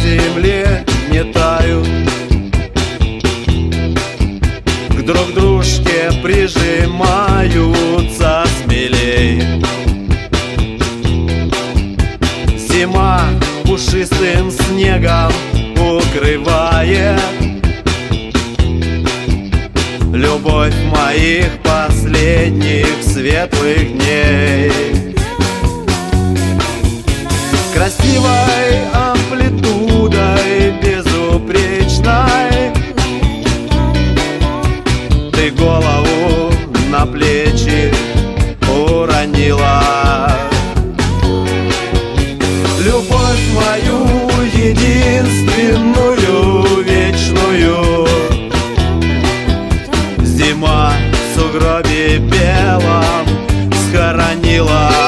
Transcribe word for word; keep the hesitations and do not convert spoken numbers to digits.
земле не тают, к друг дружке прижимаются смелей. Зима пушистым снегом укрывает любовь моих последних светлых дней. Красивой амплитудой безупречной ты голову на плечи уронила. Любовь мою единственную, вечную, зима в сугробе белом схоронила.